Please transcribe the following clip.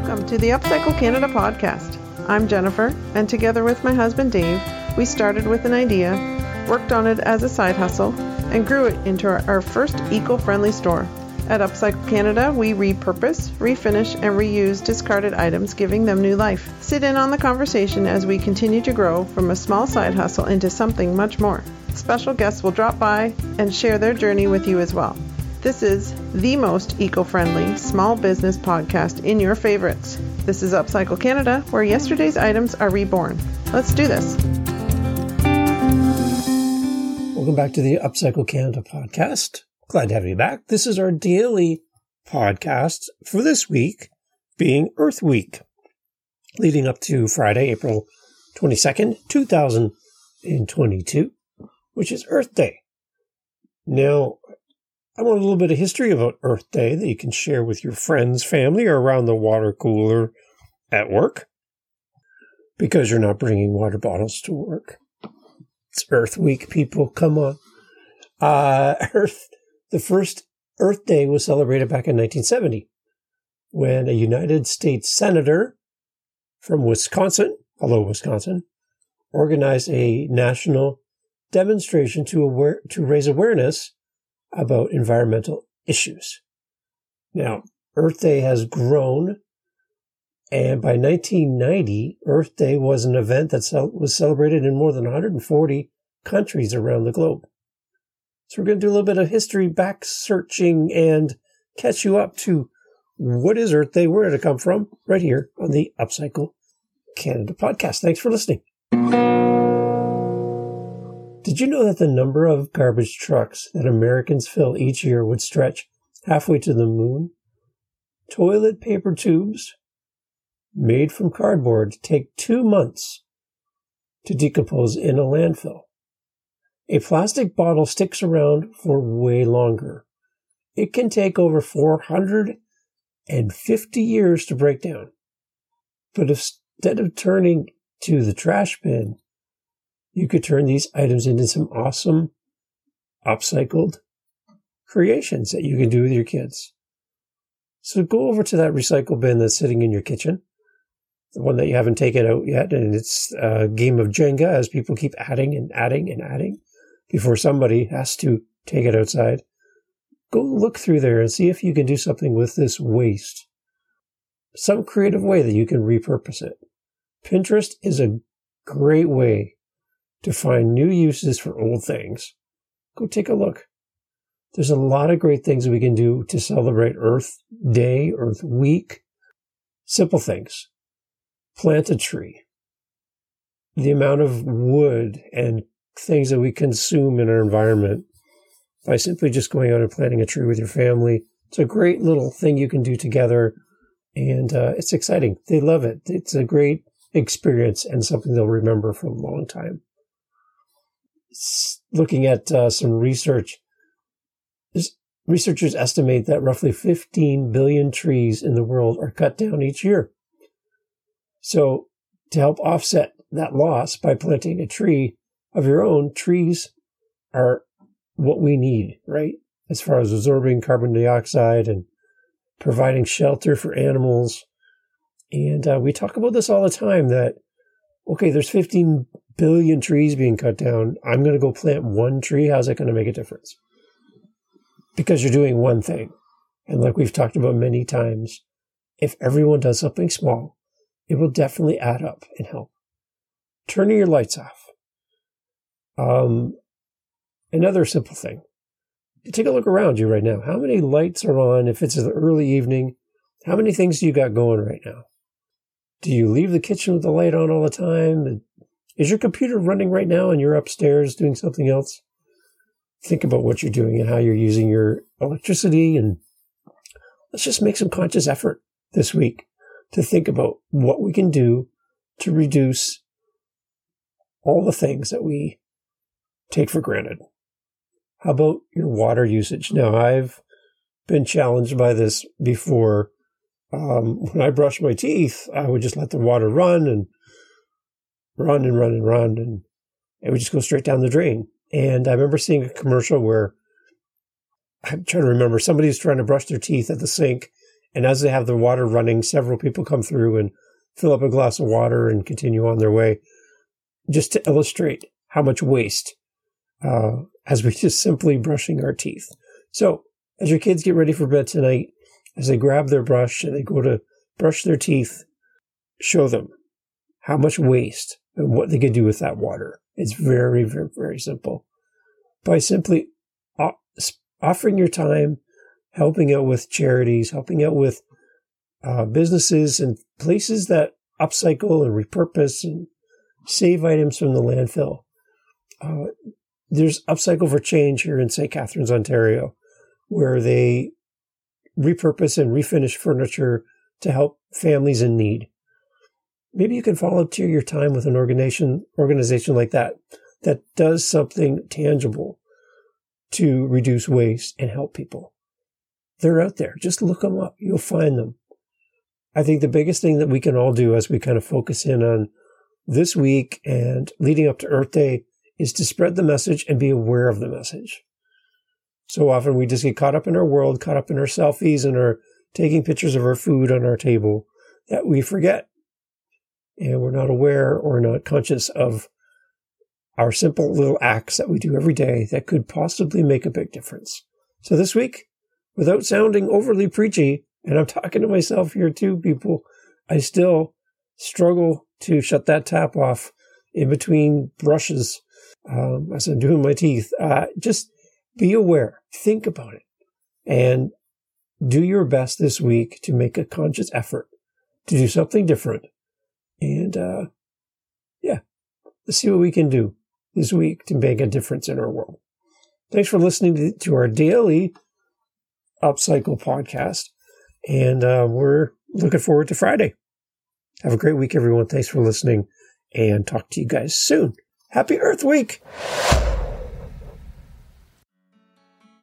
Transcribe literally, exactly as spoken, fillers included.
Welcome to the Upcycle Canada podcast. I'm Jennifer, and together with my husband Dave, we started with an idea, worked on it as a side hustle, and grew it into our, our first eco-friendly store. At Upcycle Canada, we repurpose, refinish, and reuse discarded items, giving them new life. Sit in on the conversation as we continue to grow from a small side hustle into something much more. Special guests will drop by and share their journey with you as well. This is the most eco-friendly small business podcast in your favorites. This is Upcycle Canada, where yesterday's items are reborn. Let's do this. Welcome back to the Upcycle Canada podcast. Glad to have you back. This is our daily podcast for this week, being Earth Week, leading up to Friday, April twenty-second, two thousand twenty-two, which is Earth Day. Now, I want a little bit of history about Earth Day that you can share with your friends, family, or around the water cooler at work, because you're not bringing water bottles to work. It's Earth Week, people. Come on. Uh, Earth, the first Earth Day was celebrated back in nineteen seventy, when a United States senator from Wisconsin, hello Wisconsin, organized a national demonstration to aware, to raise awareness about environmental issues. Now, Earth Day has grown, and by nineteen ninety, Earth Day was an event that cel- was celebrated in more than one hundred forty countries around the globe. So we're going to do a little bit of history back searching and catch you up to what is Earth Day, where did it come from, right here on the Upcycle Canada podcast. Thanks for listening. Did you know that the number of garbage trucks that Americans fill each year would stretch halfway to the moon? Toilet paper tubes made from cardboard take two months to decompose in a landfill. A plastic bottle sticks around for way longer. It can take over four hundred fifty years to break down. But instead of turning to the trash bin, you could turn these items into some awesome upcycled creations that you can do with your kids. So go over to that recycle bin that's sitting in your kitchen, the one that you haven't taken out yet, and it's a game of Jenga as people keep adding and adding and adding before somebody has to take it outside. Go look through there and see if you can do something with this waste. Some creative way that you can repurpose it. Pinterest is a great way to find new uses for old things. Go take a look. There's a lot of great things we can do to celebrate Earth Day, Earth Week. Simple things. Plant a tree. The amount of wood and things that we consume in our environment by simply just going out and planting a tree with your family. It's a great little thing you can do together, and uh, it's exciting. They love it. It's a great experience and something they'll remember for a long time. Looking at uh, some research, researchers estimate that roughly fifteen billion trees in the world are cut down each year. So to help offset that loss by planting a tree of your own, trees are what we need, right? As far as absorbing carbon dioxide and providing shelter for animals. And uh, we talk about this all the time that, okay, there's fifteen billion trees being cut down. I'm going to go plant one tree. How's that going to make a difference? Because you're doing one thing. And like we've talked about many times, if everyone does something small, it will definitely add up and help. Turning your lights off. Um, another simple thing. Take a look around you right now. How many lights are on? If it's the early evening, how many things do you got going right now? Do you leave the kitchen with the light on all the time? Is your computer running right now and you're upstairs doing something else? Think about what you're doing and how you're using your electricity, and let's just make some conscious effort this week to think about what we can do to reduce all the things that we take for granted. How about your water usage? Now, I've been challenged by this before. Um, when I brush my teeth, I would just let the water run and run and run and run, and it would just go straight down the drain. And I remember seeing a commercial where, I'm trying to remember, somebody's trying to brush their teeth at the sink, And as they have the water running, several people come through and fill up a glass of water and continue on their way, just to illustrate how much waste uh, as we just simply brushing our teeth. So as your kids get ready for bed tonight, as they grab their brush and they go to brush their teeth, show them how much waste and what they can do with that water. It's very, very, very simple. By simply offering your time, helping out with charities, helping out with uh, businesses and places that upcycle and repurpose and save items from the landfill. Uh, there's Upcycle for Change here in Saint Catharines, Ontario, where they repurpose and refinish furniture to help families in need. Maybe you can volunteer your time with an organization, organization like that, that does something tangible to reduce waste and help people. They're out there. Just look them up. You'll find them. I think the biggest thing that we can all do as we kind of focus in on this week and leading up to Earth Day is to spread the message and be aware of the message. So often we just get caught up in our world, caught up in our selfies and our taking pictures of our food on our table that we forget. And we're not aware or not conscious of our simple little acts that we do every day that could possibly make a big difference. So this week, without sounding overly preachy, and I'm talking to myself here too, people, I still struggle to shut that tap off in between brushes um, as I'm doing my teeth. Uh, just be aware. Think about it. And do your best this week to make a conscious effort to do something different. And, uh, yeah, let's see what we can do this week to make a difference in our world. Thanks for listening to, to our daily Upcycle podcast. And uh, we're looking forward to Friday. Have a great week, everyone. Thanks for listening, and talk to you guys soon. Happy Earth Week!